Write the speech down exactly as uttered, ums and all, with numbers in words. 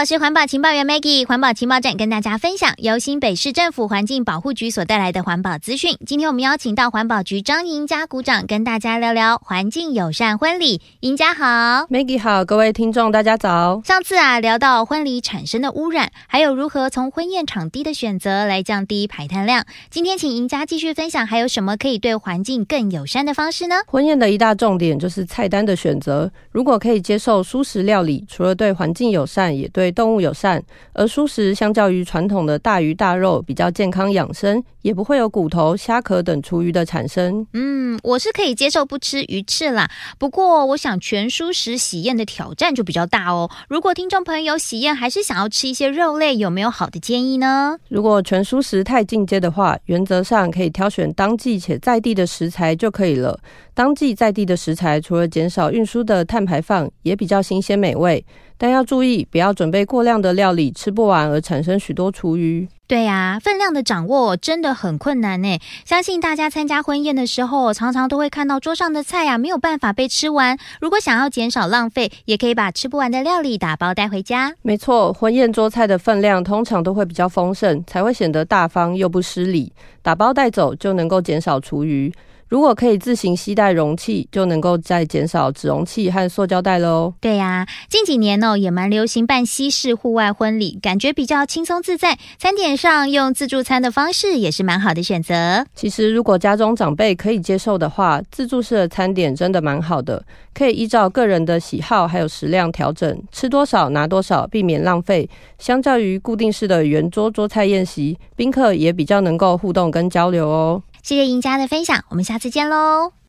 我是环保情报员 Maggie， 环保情报站跟大家分享由新北市政府环境保护局所带来的环保资讯。今天我们邀请到环保局张莹家股长跟大家聊聊环境友善婚礼。莹家好。 Maggie 好，各位听众大家早。 上次啊聊到婚礼产生的污染，还有如何从婚宴场地的选择来降低排碳量。今天请莹家继续分享还有什么可以对环境更友善的方式呢？ 婚宴的一大重点就是菜单的选择，如果可以接受蔬食料理，除了对环境友善也对动物友善，而蔬食相较于传统的大鱼大肉比较健康养生，也不会有骨头、虾壳等厨余的产生。 嗯，我是可以接受不吃鱼翅啦，不过我想全蔬食喜宴的挑战就比较大哦。如果听众朋友喜宴还是想要吃一些肉类，有没有好的建议呢？ 如果全蔬食太进阶的话，原则上可以挑选当季且在地的食材就可以了。当季在地的食材除了减少运输的碳排放，也比较新鲜美味，但要注意不要准备过量的料理，吃不完而产生许多厨余。 对啊，分量的掌握真的很困难耶。相信大家参加婚宴的时候，常常都会看到桌上的菜啊没有办法被吃完。如果想要减少浪费，也可以把吃不完的料理打包带回家。 没错，婚宴桌菜的分量通常都会比较丰盛，才会显得大方又不失礼。打包带走就能够减少厨余。如果可以自行携带容器，就能够再减少纸容器和塑胶袋咯。 对啊，近几年哦也蛮流行办西式户外婚礼，感觉比较轻松自在，餐点上用自助餐的方式也是蛮好的选择。 其实如果家中长辈可以接受的话，自助式的餐点真的蛮好的，可以依照个人的喜好还有食量调整，吃多少拿多少，避免浪费。相较于固定式的圆桌桌菜宴席，宾客也比较能够互动跟交流哦。 谢谢莹家的分享，我们下次见喽。